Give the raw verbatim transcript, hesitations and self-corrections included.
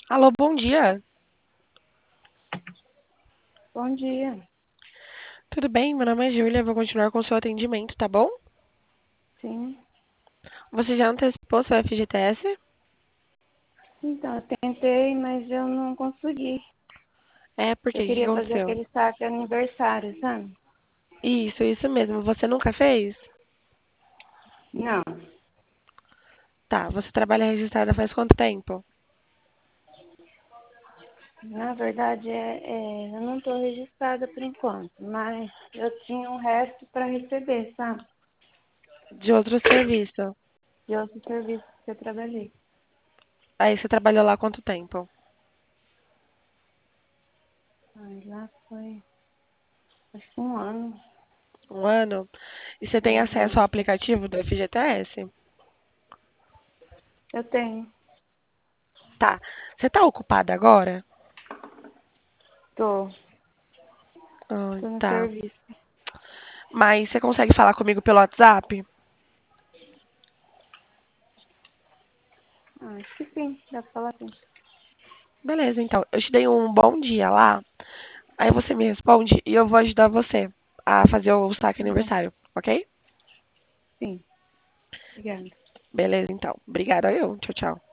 Alô, bom dia. Bom dia. Tudo bem? Meu nome é Júlia. Vou continuar com o seu atendimento, tá bom? Sim. Você já antecipou seu F G T S? Então, eu tentei, mas eu não consegui. É, porque Eu o que queria fazer aconteceu? aquele saque aniversário, sabe? Isso, isso mesmo. Você nunca fez? Não. Tá, você trabalha registrada faz quanto tempo? Na verdade, é, é, eu não estou registrada por enquanto, mas eu tinha um resto para receber, sabe? De outro serviço. De outro serviço que eu trabalhei. Aí você trabalhou lá há quanto tempo? Mas lá foi, acho que um ano, Um ano? E você tem mais ou acesso ao menos. aplicativo do F G T S? Eu tenho. Tá. Você tá ocupada agora? Tô. Ah, Tô no tá. serviço. Mas você consegue falar comigo pelo WhatsApp? Ah, acho que sim. Dá pra falar sim. Beleza, então. Eu te dei um bom dia lá. Aí você me responde e eu vou ajudar você a fazer o saque Tá bom. aniversário, ok? Sim. Obrigada. Beleza, então. Obrigada eu. Tchau, tchau.